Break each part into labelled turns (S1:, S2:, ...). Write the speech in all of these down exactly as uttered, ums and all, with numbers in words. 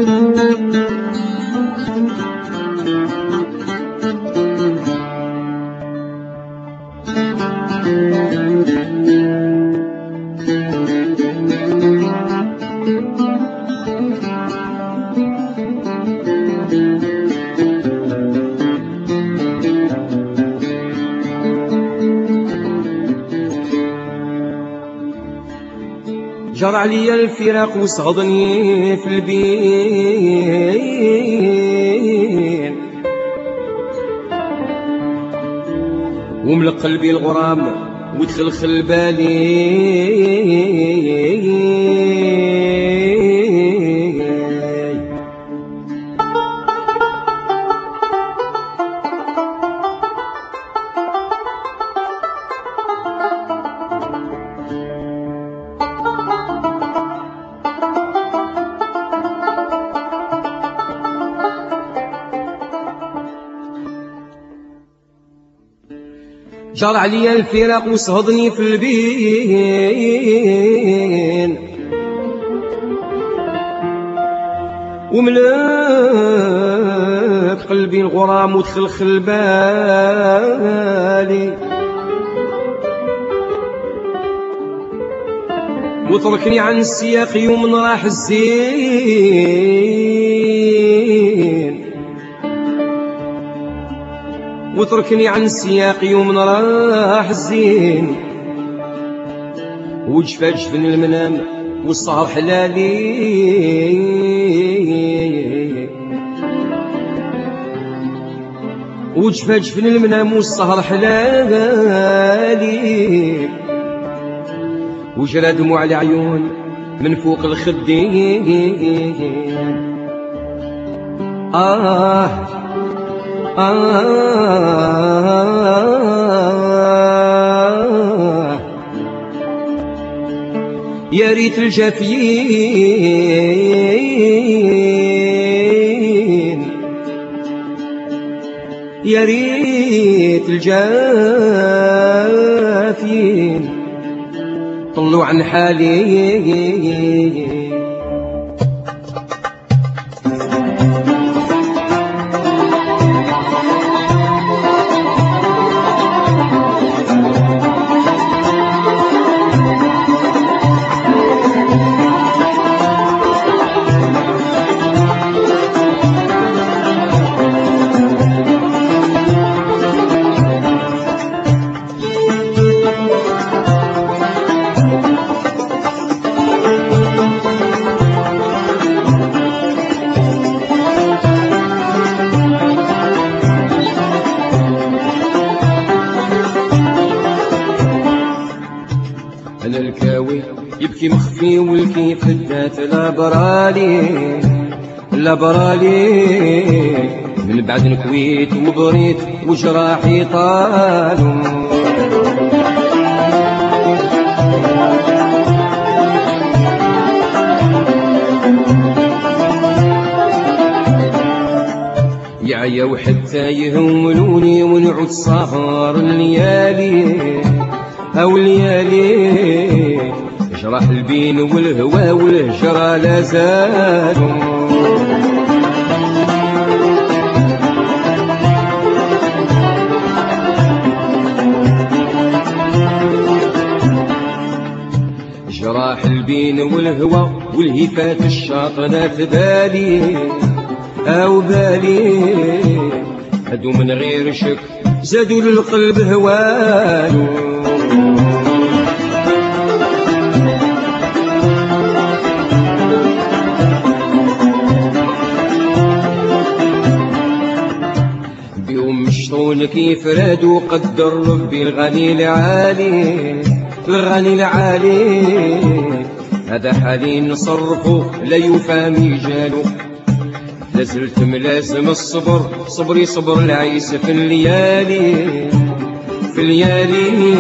S1: جرى عليا الفراق وصغضني في البين، وملق قلبي الغرام وتخلخل بالي. جرى عليا الفراق وصهدني في البين، وملك قلبي الغرام وتخلخل بالي، وتركني عن السياق يوم راح الزين، وتركني عن السياق يوم راح الزين، وجفا جفن المنام والسهر حلالي، وجفا جفن المنام والسهر حلالي، وجرى دموع العيون من فوق الخدين. آه آه يا ريت الجافيين، يا ريت الجافيين طلوا عن حالي. أنا الكاوي يبكي مخفي والكيف الذات لا برالي، لا برالي من بعد نكويت وبريت وجراحي طالوا. يا عيا وحتى يهولوني ونعود سهر الليالي أو ليالي، جراح البين والهوى والهجرة لا زالوا. جراح البين والهوى والهفات الشاطنة في بالي أو بالي، هدو من غير شك زادوا للقلب هوالو. بيوم مشطون كيف رادوا قدر ربي الغني العالي، الغني العالي هذا حالي نصرفه لا يوفى ميجاله. لازلت ملازم الصبر صبري صبر العيس في الليالي، في الليالي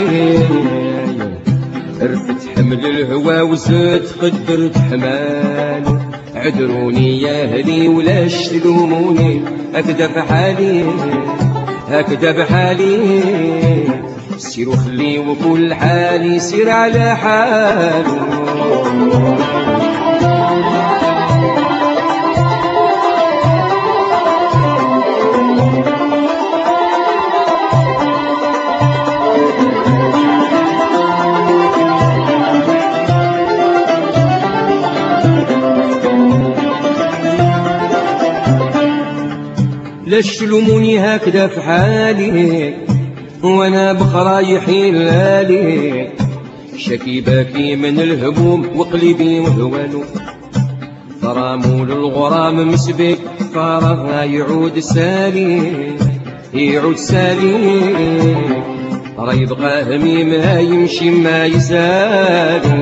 S1: رفت حمل الهوى وزاد قدرت حماله. عذروني يا اهلي ولاش تلوموني، هكذا بحالي هكذا بحالي. سيروا خلي وكل حالي سير على حاله. لاش تلوموني هكذا في حالي وانا بخرايحي لالي شكي باكي من الهموم وقلبي وهوانو غرامول الغرام مسبك فراغ يعود سالي يعود سالي راه يبقى همي ما يمشي ما يزال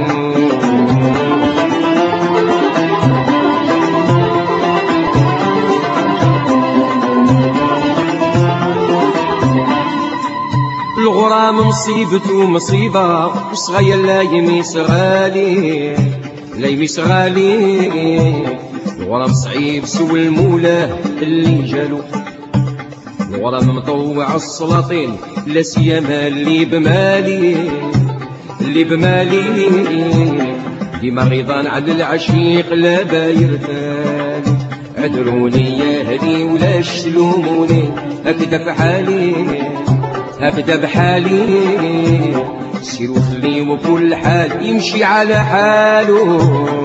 S1: الغرام مصيبته مصيبة وصغير لا يميس غالي لا يميس غالي الغرام صعيب سوى المولاه اللي جالو الغرام مطوع السلاطين لا سيما اللي بمالي اللي بمالي ديما رضان على العشيق لا باير ثاني عذروني يا هدي ولاش تلوموني هكذا في حالي هكذا بحالي سيروا خليوا كل حال يمشي على حاله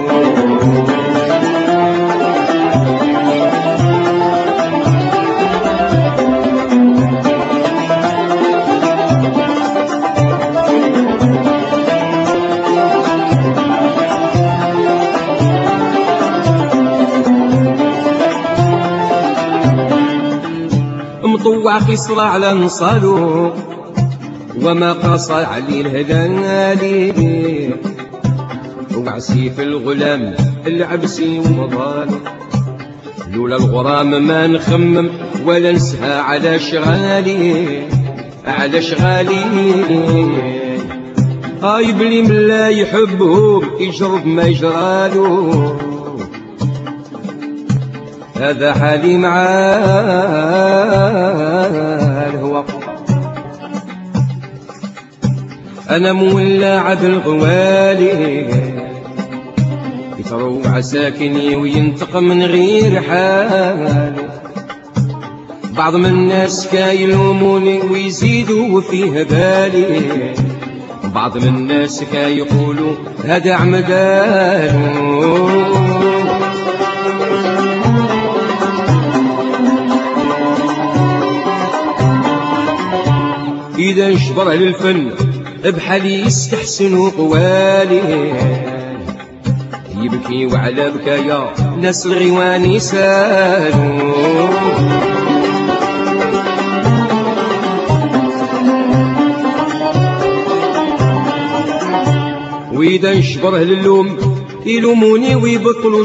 S1: مطوع خصرة على نصالو وما قصر علي الهلالي وعسيف الغلام العبسي ومضالو لولا الغرام ما نخمم ولا نسهى على شغالي على شغالي هاي بلي من لا يحبهم يجرب ما يجرالو هذا حالي مع الهوى أنا مولع بالغوالي يتروع ساكني وينطق من غير حالي بعض من الناس كايلوموني ويزيدوا فيه بالي بعض من الناس كايقولوا هذا عمدانو إذا نشبر للفن بحالي يستحسن قوالي يبكي وعلى بكايا ناس الغيوان يسالو وإذا نشبره للوم يلوموني ويبطلوا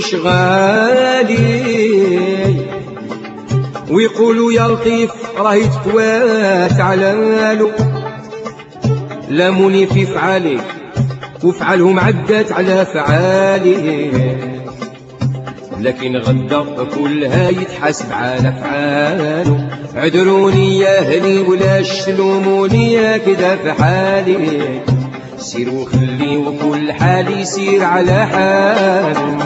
S1: شغالي ويقولوا يا لطيف راهي تقوات علالو لاموني في فعالي وفعلهم عدت على فعالي لكن غدا كلها يتحاسب على فعالو عذروني يا اهلي ولاش تلوموني كذا في حالي سيروا خلي وكل حال يسير على حاله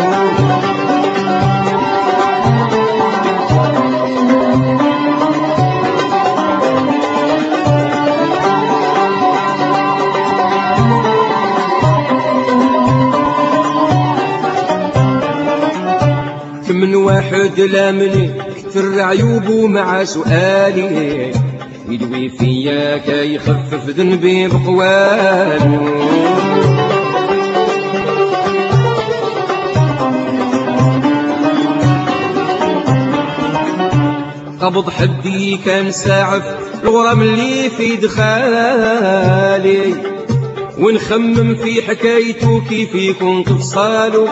S1: من واحد لامني كتر عيوبه مع سؤالي يدوي فيا كي يخفف ذنبي بقوالو قبض حدي كان ساعف الغرام اللي في دخالي ونخمم في حكايته كيف يكون تفصالو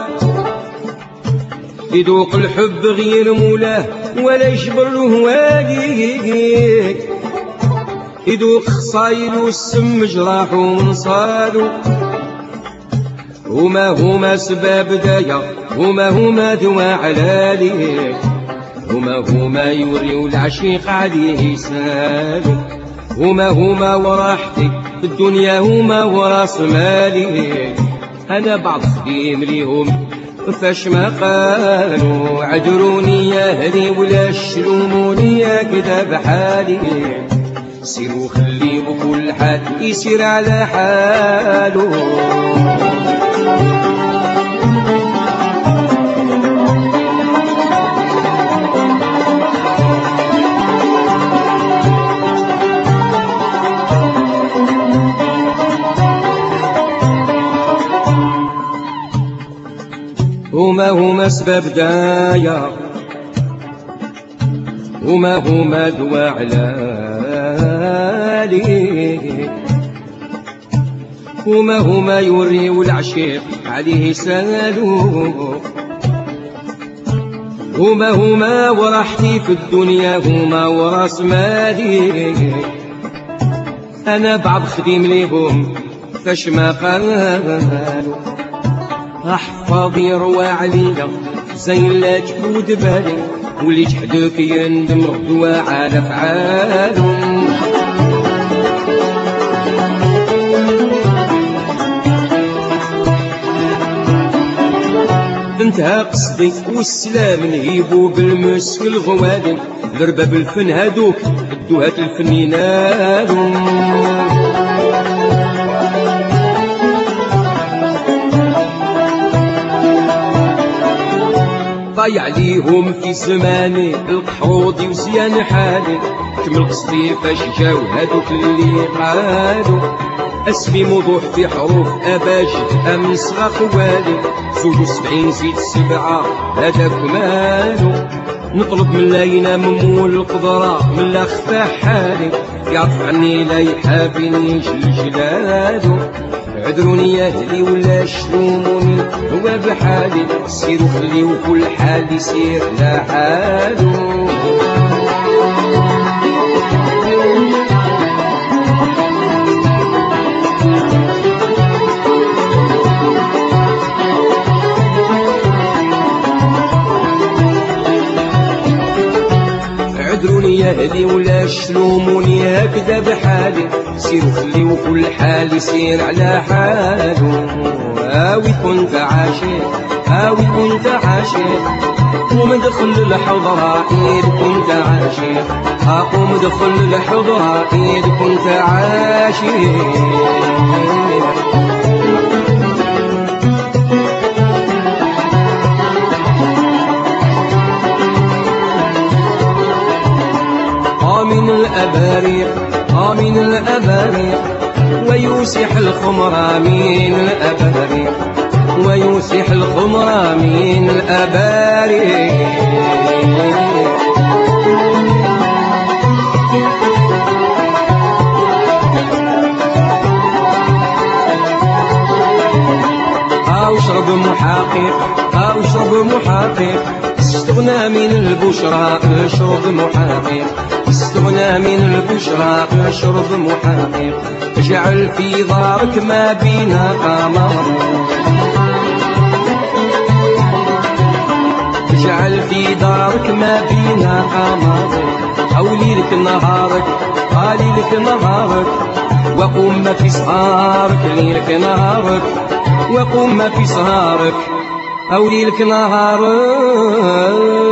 S1: يذوق الحب غير مولاه ولا يجبر له والي يذوق خصايل والسم جراحه ونصالو هما هما سباب دايا هما هما دواء علالي هما هما يوريو العشيق عليه يسالو هما هما وراحتي في الدنيا هما وراس مالي أنا بعض خديم ليهم فاش ما قالوا عذروني يا اهلي ولاش تلوموني كذا بحالي سيروا خليوا كل حال يسير على حاله هما سبب دايا هما هما دوا علالي هما هما يوريو العشيق عليه سالو هما هما وراحتي في الدنيا هما وراس مالي انا بعض خديم ليهم فاش ما قالوا احفظي روى عليا زين لا تفوت بالي واللي جحدك يندم غدوة على فعالو انتهى قصدي والسلام نهيبو بالمسك الغوادم لرباب الفن هادوك الدوهات الفنينالو ضايع ليهم في زماني القحوضي وزيان حالي كمل قصدي فاش جاو هادوك اللي قالوا اسمي موضوع في حروف اباج امن صغا خوالي زوج وسبعين زيد سبعة هذاك مالو نطلب من لا ينام مول القدرة من لا خفى حالي يعرف عني لا يحابيني جلجلالو عذروني يا اهلي ولا شلوموني هو بحالي سيروا خليو كل حال يسير لا حالو عذروني يا اهلي ولا شلوموني هكذا بحالي سيروا خليو كل حال يسير على حالو هاوي كنت عاشق هاوي كنت عاشق ومدخل الحضرة إيد كنت عاشق أقوم دخل الحضرة إيد كنت عاشق آمين الأباريق آمين الأباريق ويوسح الخمر آمين الأباريق ويوسح الخمر آمين الأباريق أو اشرب محقق أو اشرب محقق استغنى من البشرى اشرب محقق استغنى من البشرى اشرب محقق اجعل في دارك ما بينا قمر اجعل في دارك ما بينا قمر أولي لك نهارك قالي لك نهارك وقم ما في سهارك ليلك نهارك وقم ما في سهارك أولي لك نهارك